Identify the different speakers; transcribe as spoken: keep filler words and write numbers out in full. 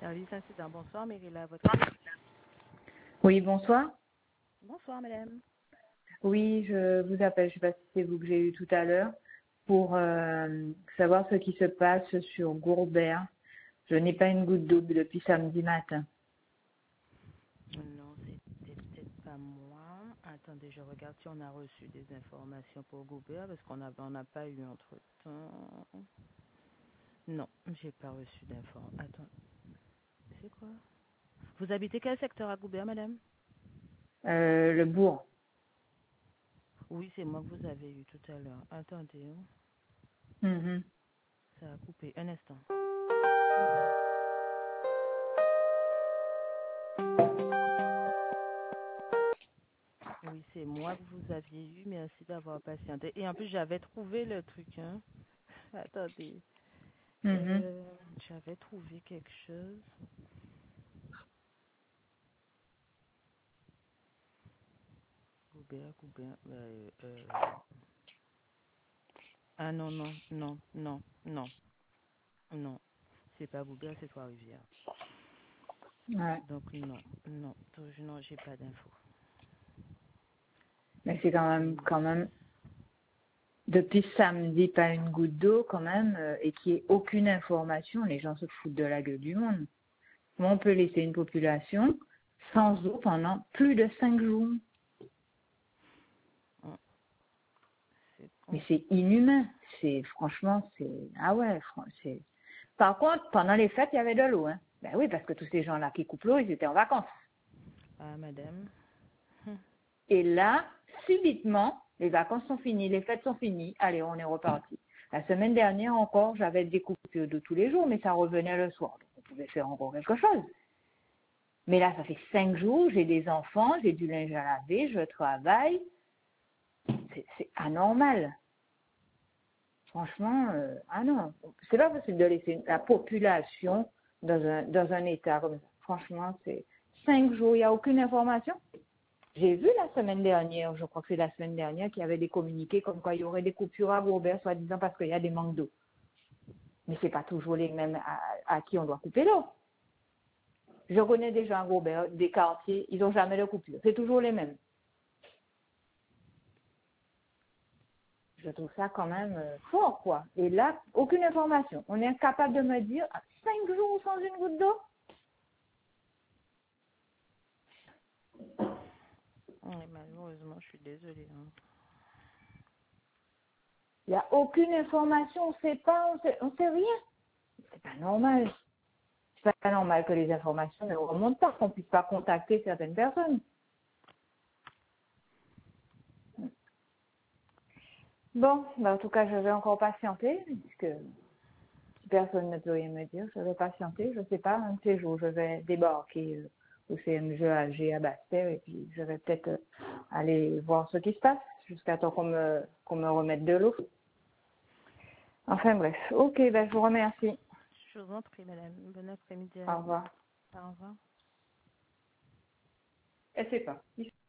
Speaker 1: Service incident. Bonsoir, Mérila, à votre écoute.
Speaker 2: Oui, bonsoir.
Speaker 1: Bonsoir, madame.
Speaker 2: Oui, je vous appelle, je ne sais pas si c'est vous que j'ai eu tout à l'heure, pour euh, savoir ce qui se passe sur Gourbert. Je n'ai pas une goutte d'eau depuis samedi matin.
Speaker 1: Non, c'était peut-être pas moi. Attendez, je regarde si on a reçu des informations pour Goubert, parce qu'on n'a on n'a pas eu entre-temps. Non, j'ai pas reçu d'infos. Attends, c'est quoi? Vous habitez quel secteur à Goubert, madame?
Speaker 2: Euh, le bourg.
Speaker 1: Oui, c'est moi que vous avez eu tout à l'heure. Attendez, hein.
Speaker 2: Mhm.
Speaker 1: Ça a coupé. Un instant. Oui, c'est moi que vous aviez eu. Merci d'avoir patienté. Et en plus, j'avais trouvé le truc, hein. Attendez.
Speaker 2: Mhm.
Speaker 1: Euh, j'avais trouvé quelque chose. Goubert, Goubert. Euh, euh... Ah non, non, non, non, non, non. C'est pas Goubert, c'est Trois-Rivières.
Speaker 2: Ouais.
Speaker 1: Donc non, non, toujours non, j'ai pas d'infos.
Speaker 2: Mais c'est quand même,
Speaker 1: Et
Speaker 2: quand même, depuis samedi, pas une goutte d'eau quand même, euh, et qu'il n'y ait aucune information, les gens se foutent de la gueule du monde. Comment on peut laisser une population sans eau pendant plus de cinq jours?
Speaker 1: oh, c'est
Speaker 2: Mais
Speaker 1: bon.
Speaker 2: c'est inhumain. C'est franchement, c'est ah ouais, fran- c'est. Par contre, pendant les fêtes, il y avait de l'eau, hein. Ben oui, parce que tous ces gens-là qui coupent l'eau, ils étaient en vacances.
Speaker 1: Ah, madame. Hum,
Speaker 2: Et là, subitement, les vacances sont finies, les fêtes sont finies. Allez, on est reparti. La semaine dernière encore, j'avais des coupures de tous les jours, mais ça revenait le soir. Donc, on pouvait faire encore quelque chose. Mais là, ça fait cinq jours, j'ai des enfants, j'ai du linge à laver, je travaille. C'est c'est anormal. Franchement, euh, ah non, c'est pas possible de laisser la population dans un, dans un état comme ça. Franchement, c'est cinq jours, il n'y a aucune information. J'ai vu la semaine dernière, je crois que c'est la semaine dernière, qu'il y avait des communiqués comme quoi il y aurait des coupures à Gobert, soi-disant parce qu'il y a des manques d'eau. Mais c'est pas toujours les mêmes à, à qui on doit couper l'eau. Je connais des gens à Gobert, des quartiers, ils n'ont jamais de coupure. C'est toujours les mêmes. Je trouve ça quand même euh, fort, quoi. Et là, aucune information. On est incapable de me dire ah, cinq jours sans une goutte d'eau.
Speaker 1: oui, malheureusement, je suis désolée. Hein.
Speaker 2: Il n'y a aucune information, on ne sait pas, on sait, on sait rien. C'est pas normal. C'est pas normal que les informations ne remontent pas, qu'on ne puisse pas contacter certaines personnes. Bon, ben en tout cas, je vais encore patienter, puisque si personne ne peut rien me dire, je vais patienter. Je ne sais pas, un de ces jours, je vais débarquer euh, au C M G A G à Basse-Terre et puis je vais peut-être euh, aller voir ce qui se passe jusqu'à temps qu'on me, qu'on me remette de l'eau. Enfin bref, ok, ben je vous remercie.
Speaker 1: Je vous en prie, madame. Bon après-midi à
Speaker 2: Au
Speaker 1: vous.
Speaker 2: revoir.
Speaker 1: Au revoir.
Speaker 2: Elle sait pas.